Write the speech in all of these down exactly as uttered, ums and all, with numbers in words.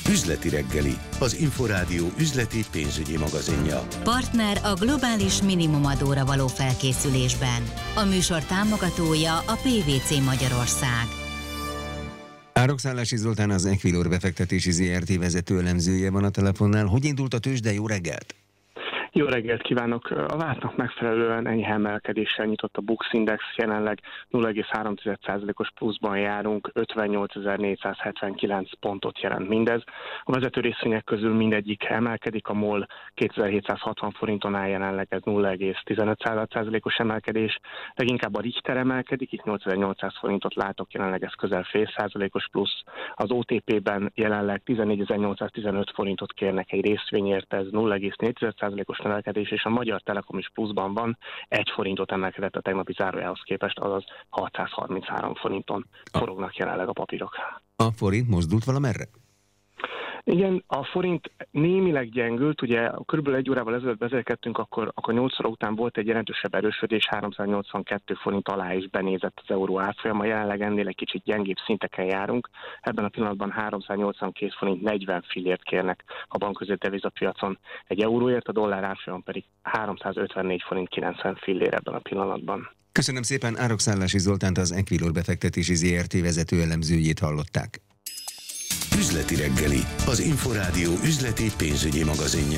Üzleti reggeli, az Inforádió üzleti pénzügyi magazinja. Partner a globális minimumadóra való felkészülésben. A műsor támogatója a pé vé cé Magyarország. Árokszállási Zoltán, az Equilor befektetési zé er té vezető elemzője van a telefonnál. Hogy indult a tőzsde? Jó reggelt! Jó reggelt kívánok! A vártnak megfelelően enyhe emelkedéssel nyitott a Bux Index, jelenleg nulla egész három százalékos pluszban járunk, ötvennyolcezer-négyszázhetvenkilenc pontot jelent mindez. A vezető részvények közül mindegyik emelkedik, a MOL kétezer-hétszázhatvan forinton áll jelenleg, ez nulla egész tizenöt százalékos emelkedés, leginkább a Richter emelkedik, itt nyolcezer-nyolcszáz forintot látok, jelenleg ez közel fél százalékos plusz. Az o té pé-ben jelenleg tizennégyezer-nyolcszáztizenöt forintot kérnek egy részvényért, ez nulla egész négy százalékos emelkedés, és a Magyar Telekom is pluszban van, egy forintot emelkedett a tegnapi zárójához képest, azaz hatszázharminchárom forinton forognak jelenleg a papírok. A forint mozdult valamerre? Igen, a forint némileg gyengült, ugye körülbelül egy órával ezelőtt beszélgettünk, akkor, akkor nyolc óra után volt egy jelentősebb erősödés, háromszáznyolcvankettő forint alá is benézett az euró árfolyama, jelenleg ennél egy kicsit gyengébb szinteken járunk, ebben a pillanatban háromszáznyolcvankét forint negyven fillért kérnek a bankközi devizapiacon egy euróért, a dollár árfolyam pedig háromszázötvennégy forint kilencven fillér ebben a pillanatban. Köszönöm szépen, Árokszállási Zoltánt, az Equilor befektetési zé er té vezető elemzőjét hallották. Üzleti reggeli, az Inforádió üzleti pénzügyi magazinja.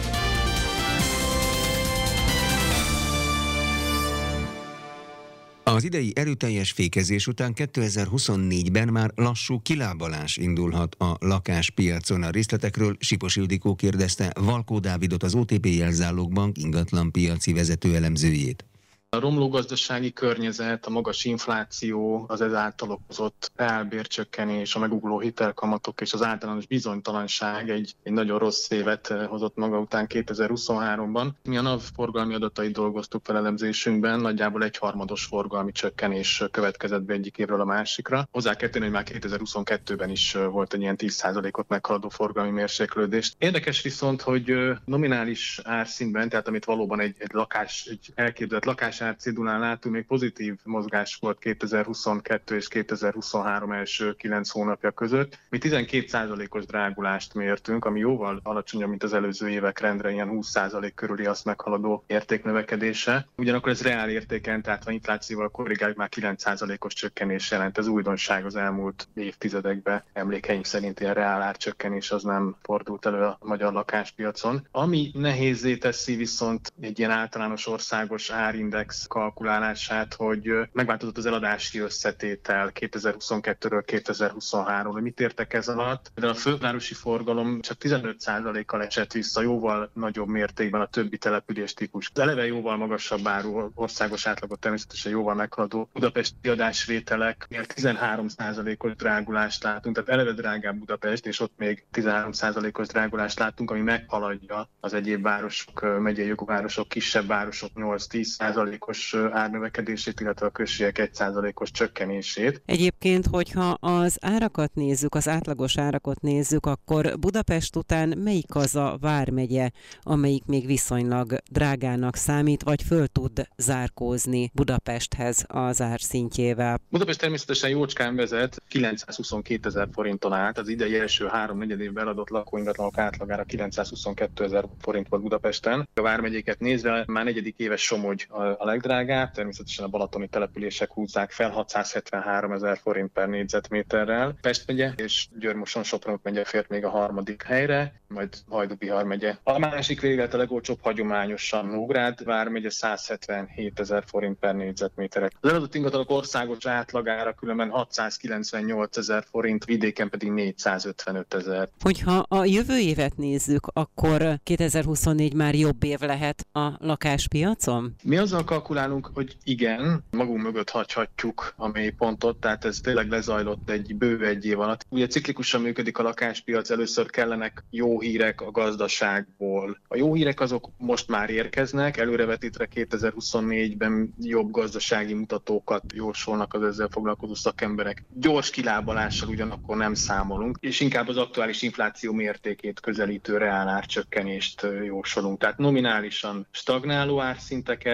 Az idei erőteljes fékezés után kétezer-huszonnégyben már lassú kilábalás indulhat a lakáspiacon. A részletekről Sipos Ildikó kérdezte Valkó Dávidot, az o té pé Jelzálogbank ingatlanpiaci vezető elemzőjét. A romló gazdasági környezet, a magas infláció, az ezáltal okozott reálbércsökkenés, a megugró hitelkamatok és az általános bizonytalanság egy, egy nagyon rossz évet hozott maga után kétezer-huszonháromban. Mi a NAV forgalmi adatait dolgoztuk fel elemzésünkben, nagyjából egy harmados forgalmi csökkenés következett be egyik évről a másikra. Hozzá kell tenni, hogy már kétezer-huszonkettőben is volt egy ilyen tíz százalékot meghaladó forgalmi mérséklődés. Érdekes viszont, hogy nominális árszintben, tehát amit valóban egy, egy lakás, egy elképzelt lakás árcédulán látunk, még pozitív mozgás volt kétezer-huszonkettő és kétezer-huszonhárom első kilenc hónapja között. Mi tizenkét százalékos drágulást mértünk, ami jóval alacsonyabb, mint az előző évek rendre, ilyen húsz százalék körüli azt meghaladó értéknövekedése. Ugyanakkor ez reál értéken, tehát ha inflációval korrigáljuk, már kilenc százalékos csökkenés jelent. Ez újdonság az elmúlt évtizedekben. Emlékeim szerint ilyen reál árcsökkenés az nem fordult elő a magyar lakáspiacon. Ami nehézzé teszi viszont egy ilyen általános országos árindex kalkulálását, hogy megváltozott az eladási összetétel kétezer-huszonkettőről kétezer-huszonháromra. Mit értek ez alatt? De a fővárosi forgalom csak tizenöt százalékkal esett vissza, jóval nagyobb mértékben a többi település típus. Az eleve jóval magasabb áru országos átlagot természetesen jóval meghaladó budapesti adásvételeknél tizenhárom százalékos drágulást látunk, tehát eleve drágább Budapest, és ott még tizenhárom százalékos drágulást látunk, ami meghaladja az egyéb városok, megyei jogú városok, kisebb városok nyolc-tíz százalékos árnövekedését, illetve a községek egy százalékos csökkenését. Egyébként, hogyha az árakat nézzük, az átlagos árakat nézzük, akkor Budapest után melyik az a vármegye, amelyik még viszonylag drágának számít, vagy föl tud zárkózni Budapesthez az árszintjével? Budapest természetesen jócskán vezet, kilencszázhuszonkétezer forinton állt, az idei első három negyed évben eladott lakóingatlanok átlagára kilencszázhuszonkétezer forint volt Budapesten. A vármegyéket nézve már negyedik éves Somogy a legdrágább, természetesen a balatoni települések húzzák fel hatszázhetvenhárom ezer forint per négyzetméterrel. Pest megye és Győr-Moson-Sopron megye fért még a harmadik helyre, majd Hajdú-Bihar megye. A másik véglet a legolcsóbb hagyományosan Nógrád vármegye százhetvenhét ezer forint per négyzetméterek. Az eladott ingatlanok országos átlagára különben hatszázkilencvennyolc ezer forint, vidéken pedig négyszázötvenöt ezer. Hogyha a jövő évet nézzük, akkor kétezer-huszonnégy már jobb év lehet a lakáspiacon? Mi azzal kalkulálunk, hogy igen, magunk mögött hagyhatjuk a mélypontot, tehát ez tényleg lezajlott egy bő egy év alatt. Ugye ciklikusan működik a lakáspiac, először kellenek jó hírek a gazdaságból. A jó hírek azok most már érkeznek, előrevetítve kétezer-huszonnégyben jobb gazdasági mutatókat jósolnak az ezzel foglalkozó szakemberek. Gyors kilábalással ugyanakkor nem számolunk, és inkább az aktuális infláció mértékét közelítő reálárcsökkenést jósolunk. Tehát nominálisan stagnáló árszinteket,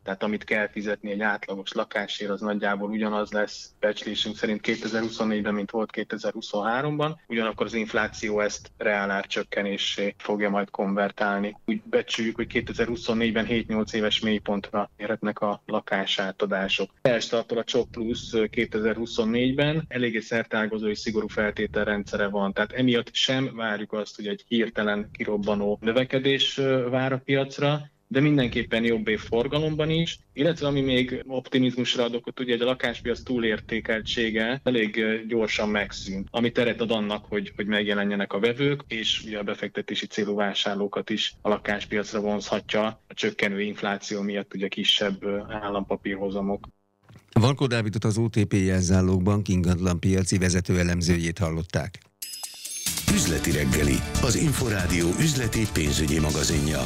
tehát amit kell fizetni egy átlagos lakásért, az nagyjából ugyanaz lesz becslésünk szerint kétezer-huszonnégyben, mint volt kétezer-huszonháromban, ugyanakkor az infláció ezt reálárcsökkenésé fogja majd konvertálni. Úgy becsüljük, hogy kétezer-huszonnégyben hét-nyolc éves mélypontra érhetnek a lakásátadások. Elstartol a Csok Plusz kétezer-huszonnégyben, eléggé szerteágazó és szigorú feltételrendszere van, tehát emiatt sem várjuk azt, hogy egy hirtelen kirobbanó növekedés vár a piacra, de mindenképpen jobb év forgalomban is, illetve ami még optimizmusra ad okot, ugye, hogy a lakáspiac túlértékeltsége elég gyorsan megszűnt, ami teret ad annak, hogy, hogy megjelenjenek a vevők, és ugye a befektetési célú vásárlókat is a lakáspiacra vonzhatja a csökkenő infláció miatt ugye kisebb állampapírhozamok. Valkó Dávidot, az o té pé Jelzálogbank ingatlanpiaci vezető elemzőjét hallották. Üzleti reggeli, az Inforádió üzleti pénzügyi magazinja.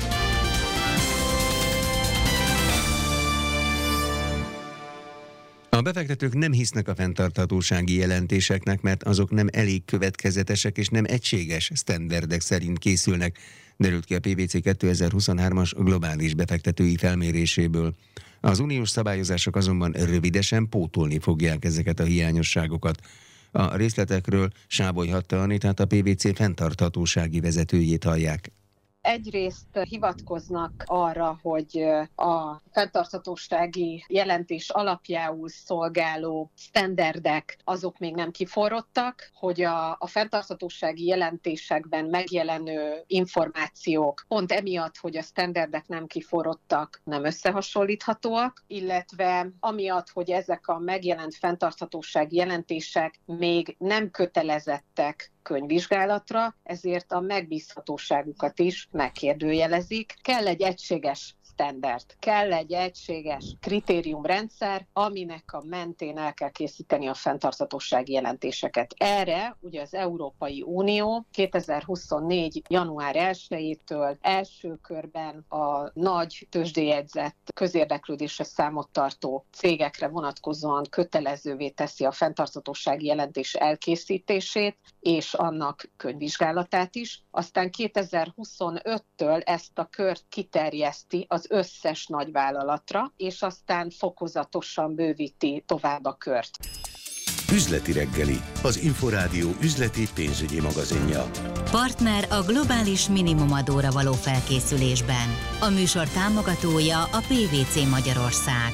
A befektetők nem hisznek a fenntarthatósági jelentéseknek, mert azok nem elég következetesek és nem egységes sztenderdek szerint készülnek, derült ki a pé vé cé kétezer-huszonhármas globális befektetői felméréséből. Az uniós szabályozások azonban rövidesen pótolni fogják ezeket a hiányosságokat. A részletekről Sáboly Hatta Anitát, a pé vé cé fenntarthatósági vezetőjét hallják. Egyrészt hivatkoznak arra, hogy a fenntarthatósági jelentés alapjául szolgáló sztenderdek azok még nem kiforrottak, hogy a, a fenntarthatósági jelentésekben megjelenő információk pont emiatt, hogy a sztenderdek nem kiforrottak, nem összehasonlíthatóak, illetve amiatt, hogy ezek a megjelent fenntarthatósági jelentések még nem kötelezettek könyvvizsgálatra, ezért a megbízhatóságukat is megkérdőjelezik. Kell egy egységes standard, kell egy egységes kritériumrendszer, aminek a mentén el kell készíteni a fenntarthatósági jelentéseket. Erre ugye az Európai Unió kétezer-huszonnégy. január elsejétől első körben a nagy tőzsdéjegyzett közérdeklődésre számot tartó cégekre vonatkozóan kötelezővé teszi a fenntarthatósági jelentés elkészítését, és annak könyvvizsgálatát is. Aztán kétezer-huszonöttől ezt a kört kiterjeszti az összes nagyvállalatra, és aztán fokozatosan bővíti tovább a kört. Üzleti reggeli, az Inforádió üzleti pénzügyi magazinja. Partner a globális minimumadóra való felkészülésben. A műsor támogatója a pé vé cé Magyarország.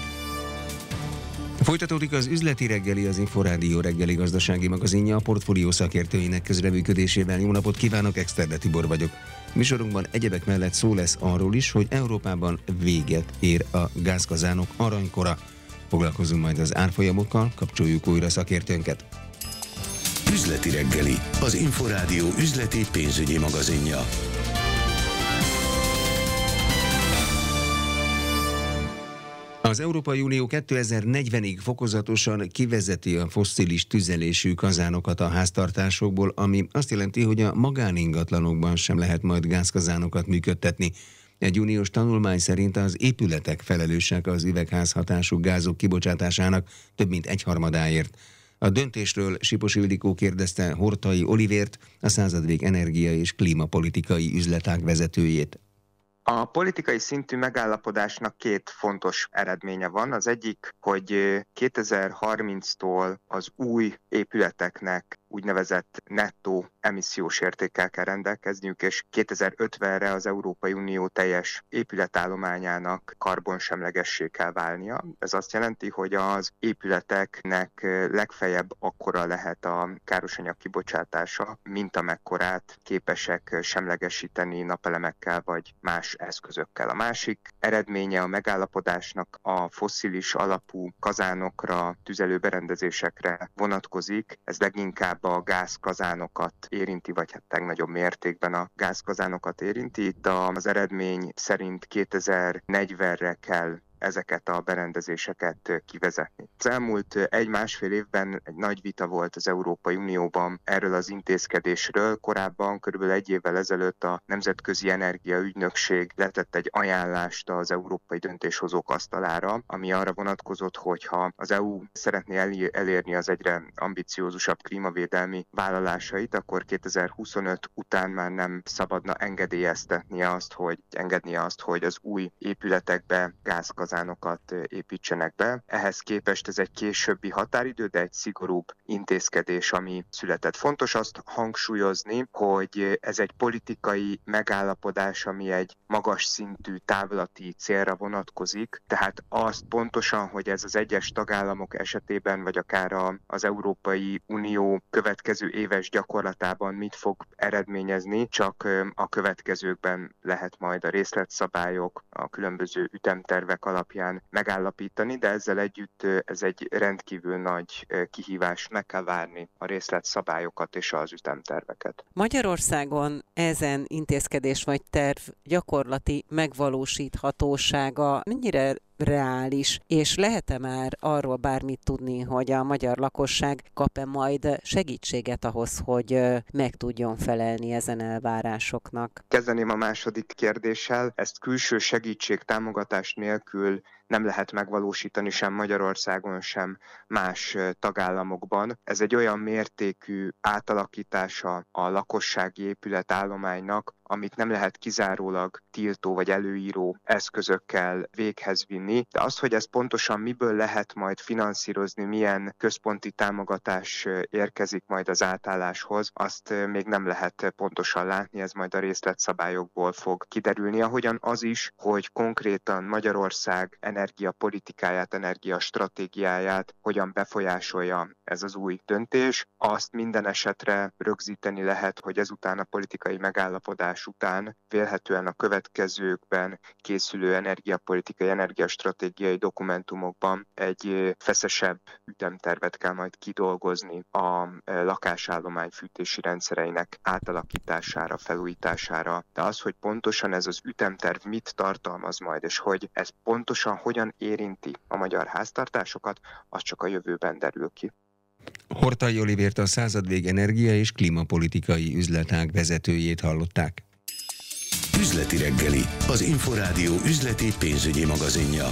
Folytatódik az üzleti reggeli, az Inforádió reggeli gazdasági magazinja a portfólió szakértőinek közreműködésével. Jó napot kívánok, Exterde Tibor vagyok. Műsorunkban egyebek mellett szó lesz arról is, hogy Európában véget ér a gázkazánok aranykora. Foglalkozunk majd az árfolyamokkal, kapcsoljuk újra szakértőnket. Üzleti reggeli, az Inforádió üzleti pénzügyi magazinja. Az Európai Unió kétezer-negyvenig fokozatosan kivezeti a fosszilis tüzelésű kazánokat a háztartásokból, ami azt jelenti, hogy a magáningatlanokban sem lehet majd gázkazánokat működtetni. Egy uniós tanulmány szerint az épületek felelősek az üvegházhatású gázok kibocsátásának több mint egyharmadáért. A döntésről Sipos Ildikó kérdezte Hortai Olivért, a Századvég energia- és klímapolitikai üzletág vezetőjét. A politikai szintű megállapodásnak két fontos eredménye van. Az egyik, hogy kétezer-harminctól az új épületeknek úgynevezett nettó emissziós értékkel kell rendelkezniük, és kétezer-ötvenre az Európai Unió teljes épületállományának karbonsemlegessé kell válnia. Ez azt jelenti, hogy az épületeknek legfeljebb akkora lehet a károsanyag kibocsátása, mint amekkorát képesek semlegesíteni napelemekkel vagy más eszközökkel. A másik eredménye a megállapodásnak a fosszilis alapú kazánokra, tüzelőberendezésekre vonatkozik. Ez leginkább a gázkazánokat érinti, vagy hát legnagyobb mértékben a gázkazánokat érinti. Itt az eredmény szerint kétezer-negyvenre kell ezeket a berendezéseket kivezetni. Az elmúlt egy-másfél évben egy nagy vita volt az Európai Unióban erről az intézkedésről. Korábban, körülbelül egy évvel ezelőtt a Nemzetközi Energiaügynökség letett egy ajánlást az európai döntéshozók asztalára, ami arra vonatkozott, hogy ha az é u szeretné elérni az egyre ambiciózusabb klímavédelmi vállalásait, akkor kétezer-huszonöt után már nem szabadna engedélyeztetnie azt, hogy engednie azt, hogy az új épületekbe gázkazán biokazánokat építsenek be. Ehhez képest ez egy későbbi határidő, de egy szigorúbb intézkedés, ami született. Fontos azt hangsúlyozni, hogy ez egy politikai megállapodás, ami egy magas szintű távlati célra vonatkozik, tehát azt pontosan, hogy ez az egyes tagállamok esetében, vagy akár az Európai Unió következő éves gyakorlatában mit fog eredményezni, csak a következőkben lehet majd a részletszabályok, a különböző ütemtervek alapján megállapítani, de ezzel együtt ez egy rendkívül nagy kihívás, meg kell várni a részletszabályokat és az ütemterveket. Magyarországon ezen intézkedés vagy terv gyakorlati megvalósíthatósága mennyire reális, és lehet-e már arról bármit tudni, hogy a magyar lakosság kap-e majd segítséget ahhoz, hogy meg tudjon felelni ezen elvárásoknak? Kezdeném a második kérdéssel. Ezt külső segítség, támogatás nélkül nem lehet megvalósítani sem Magyarországon, sem más tagállamokban. Ez egy olyan mértékű átalakítása a lakossági épületállománynak, amit nem lehet kizárólag tiltó vagy előíró eszközökkel véghez vinni. De az, hogy ez pontosan miből lehet majd finanszírozni, milyen központi támogatás érkezik majd az átálláshoz, azt még nem lehet pontosan látni, ez majd a részletszabályokból fog kiderülni. Ahogyan az is, hogy konkrétan Magyarország energiapolitikáját, energiastratégiáját hogyan befolyásolja ez az új döntés. Azt minden esetre rögzíteni lehet, hogy ezután a politikai megállapodás után vélhetően a következőkben készülő energiapolitikai, energiastratégiai dokumentumokban egy feszesebb ütemtervet kell majd kidolgozni a lakásállomány fűtési rendszereinek átalakítására, felújítására. De az, hogy pontosan ez az ütemterv mit tartalmaz majd, és hogy ez pontosan hogyan érinti a magyar háztartásokat, az csak a jövőben derül ki. Horthy Olivért, a Századvég energia- és klímapolitikai üzletág vezetőjét hallották. Üzleti reggeli, az Inforádió üzleti pénzügyi magazinja.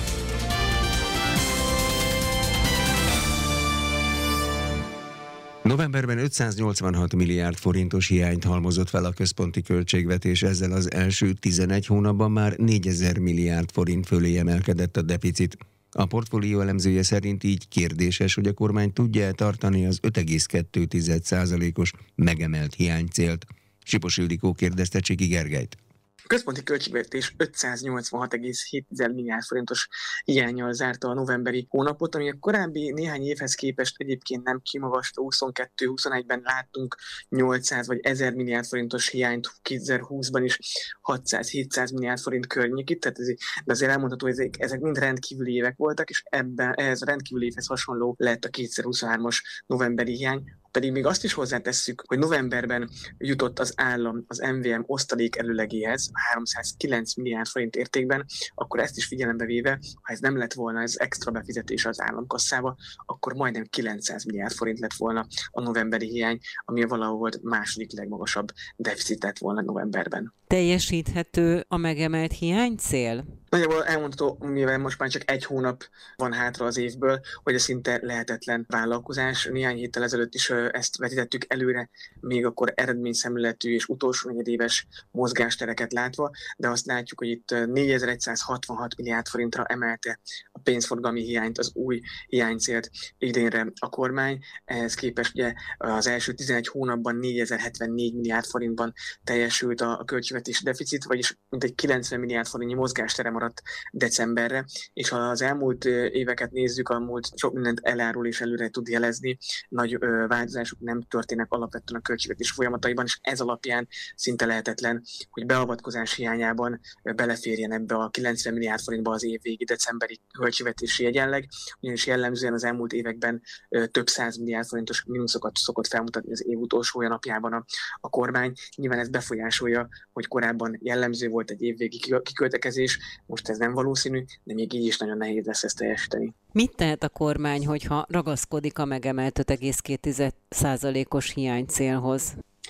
Novemberben ötszáznyolcvanhat milliárd forintos hiányt halmozott fel a központi költségvetés, ezzel az első tizenegy hónapban már négyezer milliárd forint fölé emelkedett a deficit. A portfólió elemzője szerint így kérdéses, hogy a kormány tudja tartani az öt egész kettő százalékos megemelt hiánycélt. Sipos Ildikó kérdezte Csiki Gergelyt. A központi költségvetés ötszáznyolcvanhat egész hét milliárd forintos hiánnyal zárta a novemberi hónapot, ami a korábbi néhány évhez képest egyébként nem kimagasló. huszonkettő huszonegyben láttunk nyolcszáz vagy ezer milliárd forintos hiányt, kétezer-húszban is hatszáz-hétszáz milliárd forint környékét, tehát ez, de azért elmondható, hogy ezek, ezek mind rendkívüli évek voltak, és ebben ehhez a rendkívüli évhez hasonló lett a kétezer-huszonhármas novemberi hiány. Pedig még azt is hozzátesszük, hogy novemberben jutott az állam az em vé em osztalék előlegéhez háromszázkilenc milliárd forint értékben, akkor ezt is figyelembe véve, ha ez nem lett volna ez extra befizetés az államkasszába, akkor majdnem kilencszáz milliárd forint lett volna a novemberi hiány, ami valahol volt második legmagasabb deficit lett volna novemberben. Teljesíthető a megemelt hiánycél? Nagyjából elmondható, mivel most már csak egy hónap van hátra az évből, hogy ez szinte lehetetlen vállalkozás. Néhány héttel ezelőtt is ezt vetítettük előre, még akkor eredményszemléletű és utolsó negyedéves mozgástereket látva, de azt látjuk, hogy itt négyezer-százhatvanhat milliárd forintra emelte a pénzforgalmi hiányt, az új hiánycélt idénre a kormány. Ehhez képest ugye az első tizenegy hónapban négyezer-hetvennégy milliárd forintban teljesült a költségvetési deficit, vagyis mintegy kilencven milliárd forintnyi mozgástere maradt decemberre, és ha az elmúlt éveket nézzük, a múlt sok mindent elárul és előre tud jelezni, nagy változások nem történnek alapvetően a költségvetés folyamataiban, és ez alapján szinte lehetetlen, hogy beavatkozás hiányában beleférjen ebbe a kilencven milliárd forintba az év végi decemberi költségvetési egyenleg, ugyanis jellemzően az elmúlt években több száz milliárd forintos mínuszokat szokott felmutatni az év utolsó napjában a, a kormány. Nyilván ez befolyásolja, hogy korábban jellemző volt egy évvégi kiköltekezés, most ez nem valószínű, de még így is nagyon nehéz lesz ezt teljesíteni. Mit tehet a kormány, hogyha ragaszkodik a megemelt öt egész két százalékos hiánycélhoz?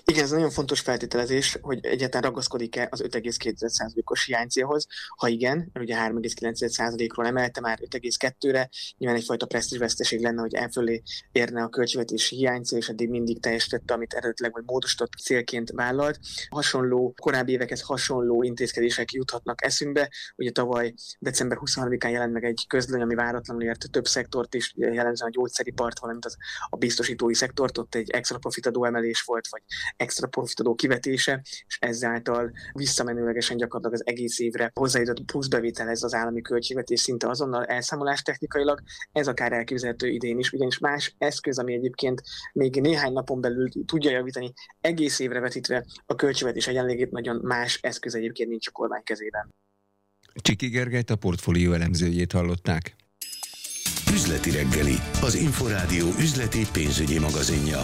Igen, ez nagyon fontos feltételezés, hogy egyáltalán ragaszkodik-e az öt egész két százalékos hiánycélhoz. Ha igen, mert ugye három egész kilenc százalékról emelte már öt egész kettőre, nyilván egyfajta presztízsveszteség lenne, hogy elfölé érne a költségvetési hiánycél, és eddig mindig teljesítette, amit eredetileg vagy módosított célként vállalt. Hasonló, korábbi évekhez hasonló intézkedések juthatnak eszünkbe. Ugye tavaly december huszonharmadikán jelent meg egy közlöny, ami váratlanul ért több szektort is, jellemzően a gyógyszeripart, valamint az, a biztosítói szektort, ott egy extra profitadó emelés volt, vagy extra profitadó kivetése, és ezáltal visszamenőlegesen gyakorlatilag az egész évre hozzájutott pluszbevételhez az állami költségvetés szinte azonnal elszámolás technikailag. Ez akár elképzelhető idén is, ugyanis más eszköz, ami egyébként még néhány napon belül tudja javítani egész évre vetítve a költségvetés egyenlegét, nagyon más eszköz egyébként nincs a kormány kezében. Csiki Gergelyt, a Portfólió elemzőjét hallották. Üzleti reggeli, az Inforádió üzleti pénzügyi magazinja.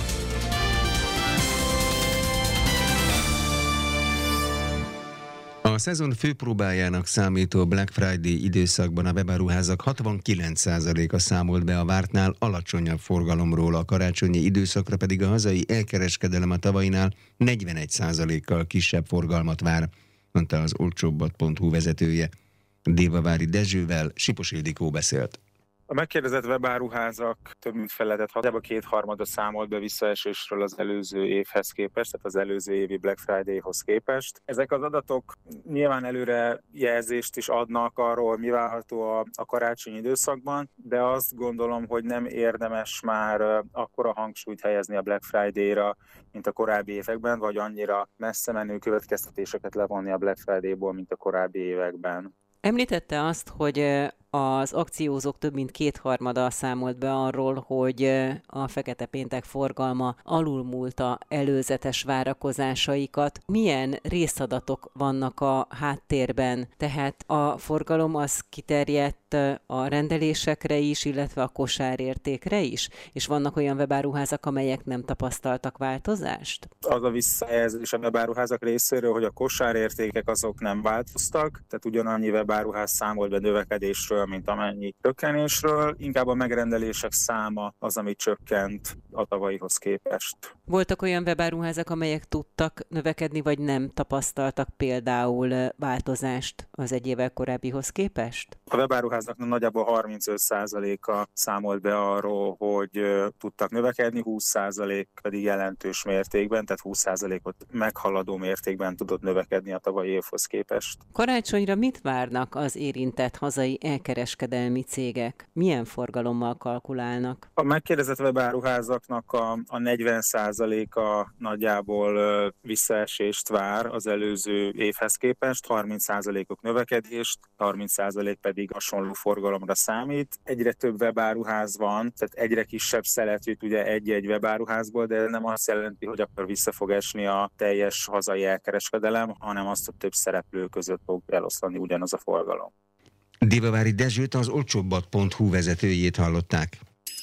A szezon főpróbájának számító Black Friday időszakban a webáruházak hatvankilenc százaléka számolt be a vártnál alacsonyabb forgalomról, a karácsonyi időszakra pedig a hazai elkereskedelem a tavainál negyvenegy százalékkal kisebb forgalmat vár, mondta az olcsóbbat pont hu vezetője. Dévavári Dezsővel Sipos Ildikó beszélt. A megkérdezett webáruházak több mint feledett hatába kétharmada számolt be visszaesésről az előző évhez képest, tehát az előző évi Black Friday-hoz képest. Ezek az adatok nyilván előre jelzést is adnak arról, mi várható a, a karácsonyi időszakban, de azt gondolom, hogy nem érdemes már akkora hangsúlyt helyezni a Black Friday-ra, mint a korábbi években, vagy annyira messze menő következtetéseket levonni a Black Friday-ból, mint a korábbi években. Említette azt, hogy az akciózók több mint kétharmada számolt be arról, hogy a Fekete Péntek forgalma alulmúlta előzetes várakozásaikat. Milyen részadatok vannak a háttérben? Tehát a forgalom az kiterjedt a rendelésekre is, illetve a kosárértékre is? És vannak olyan webáruházak, amelyek nem tapasztaltak változást? Az a visszajelzés a webáruházak részéről, hogy a kosárértékek azok nem változtak, tehát ugyanannyi webáruház számolt be növekedésről, mint amennyi csökkenésről, inkább a megrendelések száma az, ami csökkent a tavalyihoz képest. Voltak olyan webáruházak, amelyek tudtak növekedni, vagy nem tapasztaltak például változást az egy évvel korábbihoz képest? A webáruházaknak nagyjából harmincöt százaléka számolt be arról, hogy tudtak növekedni, húsz százalék pedig jelentős mértékben, tehát húsz százalékot meghaladó mértékben tudott növekedni a tavalyi évhoz képest. Karácsonyra mit várnak az érintett hazai elkereskedelmi cégek? Milyen forgalommal kalkulálnak? A megkérdezett webáruházaknak a, a negyven százaléka nagyjából visszaesést vár az előző évhez képest, harminc százalékok növekedést, harminc százalék pedig hasonló forgalomra számít. Egyre több webáruház van, tehát egyre kisebb szelet jut ugye egy-egy webáruházból, de nem azt jelenti, hogy akkor vissza fog esni a teljes hazai elkereskedelem, hanem azt, hogy több szereplő között fog eloszlani ugyanaz a forgalom. Dévavári Dezsőt, az olcsóbbat pont hu vezetőjét hallották.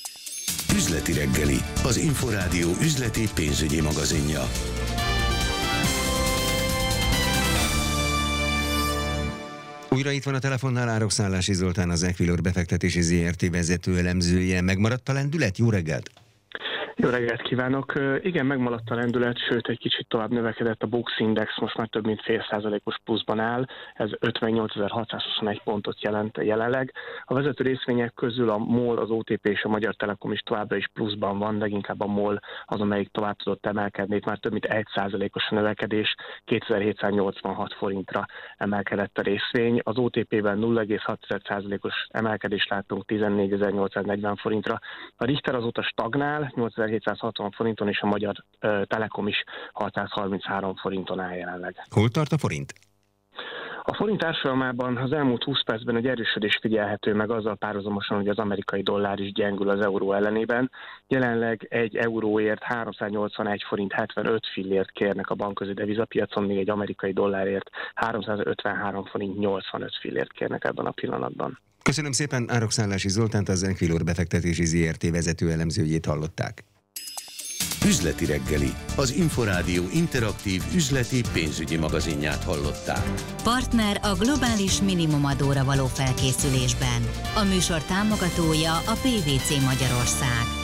Üzleti reggeli, az Inforádió üzleti pénzügyi magazinja. Újra itt van a telefonnál Árokszállási Zoltán, az Equilor befektetési zé er té vezető elemzője. Megmaradt a lendület? Jó reggelt! Jó reggelt kívánok! Igen, megmaradt a lendület, sőt egy kicsit tovább növekedett a Bux Index, most már több mint fél százalékos pluszban áll, ez ötvennyolcezer-hatszázhuszonegy pontot jelent jelenleg. A vezető részvények közül a MOL, az o té pé és a Magyar Telekom is továbbra is pluszban van, de inkább a MOL az, amelyik tovább tudott emelkedni, itt már több mint egy százalékos a növekedés, kétezer-hétszáznyolcvanhat forintra emelkedett a részvény. Az o té pében nulla egész hat százalékos emelkedést láttunk tizennégyezer-nyolcszáznegyven forintra. A Richter azóta stagnál, nyolcezer-hétszázhatvan forinton, és a Magyar uh, Telekom is hatszázharminchárom forinton áll jelenleg. Hol tart a forint? A forint árfolyamában az elmúlt húsz percben egy erősödés figyelhető meg azzal párhuzamosan, hogy az amerikai dollár is gyengül az euró ellenében. Jelenleg egy euróért háromszáznyolcvanegy forint hetvenöt fillért kérnek a bankközi devizapiacon, még egy amerikai dollárért háromszázötvenhárom forint nyolcvanöt fillért kérnek ebben a pillanatban. Köszönöm szépen, Árokszállási Zoltánt, az Equilor befektetési zé er té vezető elemzőjét hallották. Üzleti reggeli, az Inforádió interaktív üzleti pénzügyi magazinját hallották. Partner a globális minimumadóra való felkészülésben. A műsor támogatója a pé vé cé Magyarország.